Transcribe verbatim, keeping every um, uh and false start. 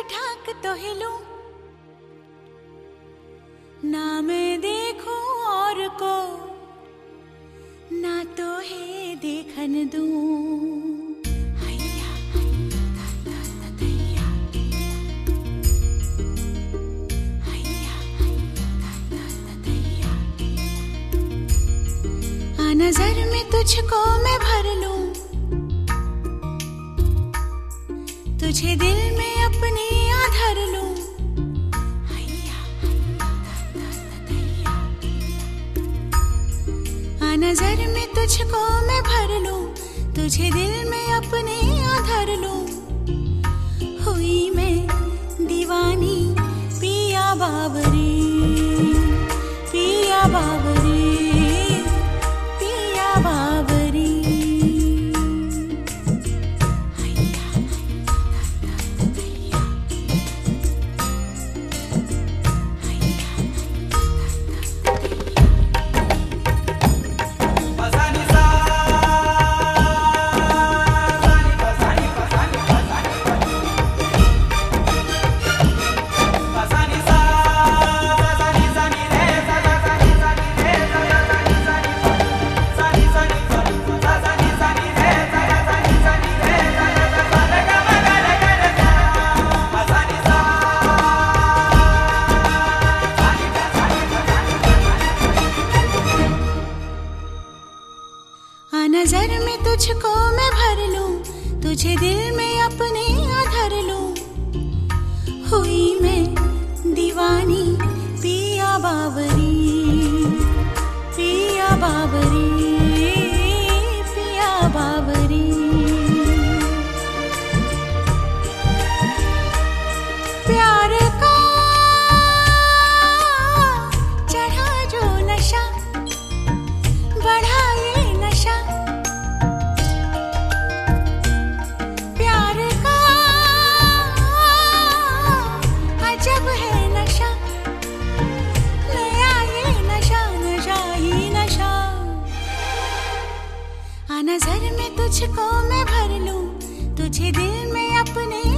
ठाक तो हिलूं, ना मैं देखूं और को, ना तो है देखन दूं। हैया ता ता ता दैया, हैया ता ता ता दैया। आ नजर में तुझको मैं भर लूं, तुझे दिल में अपने आ धर लूं। हैया ता ता ता दैया। आ नजर में तुझको मैं भर लूं, तुझे दिल में अपने आ धर लूं। हुई मैं दीवानी पिया बाबरी, पिया बाबरी, पिया बाबरी। नजर में तुझको मैं भर लूं, तुझे दिल में अपने आ धर लूं। हुई मैं दीवानी पिया बाबरी, पिया बाबरी, पिया बाबरी। प्यार का चढ़ा जो नशा, बढ़ा ये नशा। जब है नशा नया, ये नशा नशा ही नशा। आ नजर में तुझको मैं भर लूं, तुझे दिल में अपने